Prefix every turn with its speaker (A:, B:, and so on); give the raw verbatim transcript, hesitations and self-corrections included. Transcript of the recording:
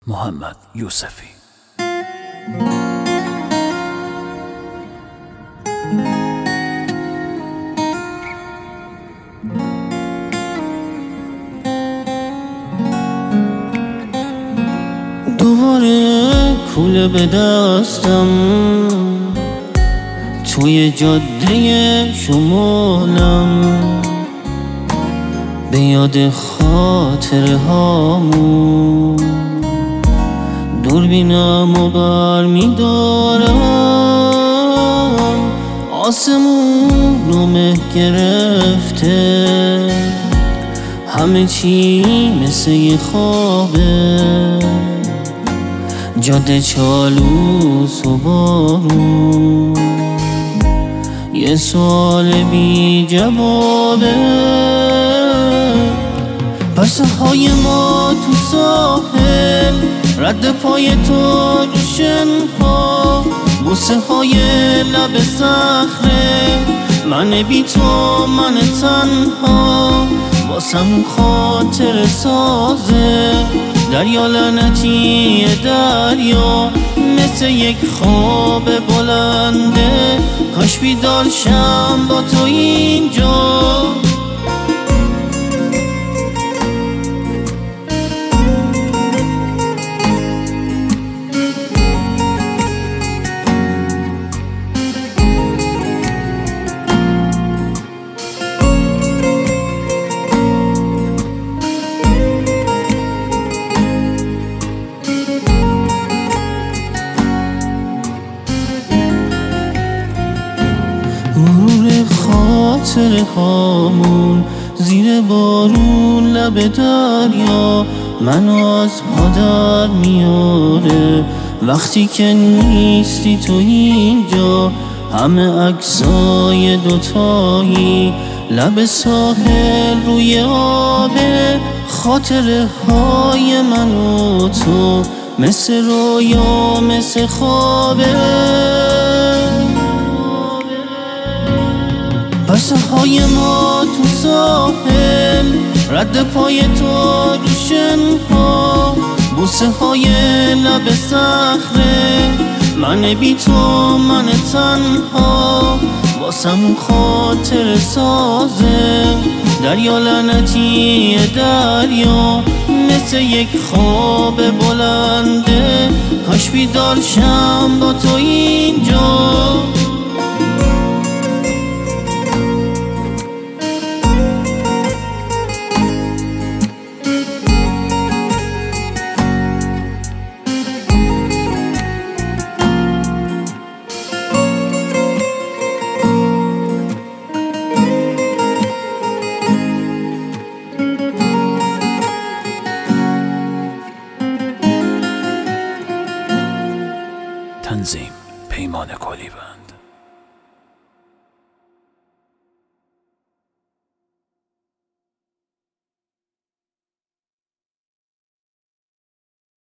A: محمد یوسفی.
B: دوباره کوله به دستم توی جاده شمالم، به یاد خاطره هامون دوربینم و بر می دارم. آسمون رو مه گرفته، همه چی مثل یه خوابه، جاده چالوس و بارون، یه سوال بی جوابه. پرسه های ما تو ساحل، رد پای تو رو شنها، بوسه های لب صخره، من بی تو من تنها، واسم خاطر سازه. دریا لعنتی دریا مثل یک خواب بلنده، کاش بیدار شم با تو اینجا. مرور خاطره هامون زیر بارون لب دریا، منو از پا در میاره وقتی که نیستی تو اینجا. همه عکسای دوتایی لب ساحل روی آبه، خاطره های من و تو مثل رویا مثل خوابه. پرسه های ما تو ساحل، رد پای تو رو شنها، بوسه های لب صخره، من بی تو من تنها، واسم خاطر سازه. دریا لعنتی دریا مثل یک خواب بلنده، کاش بیدار شم با تو اینجا.
A: تنظیم پیمان کلیبند.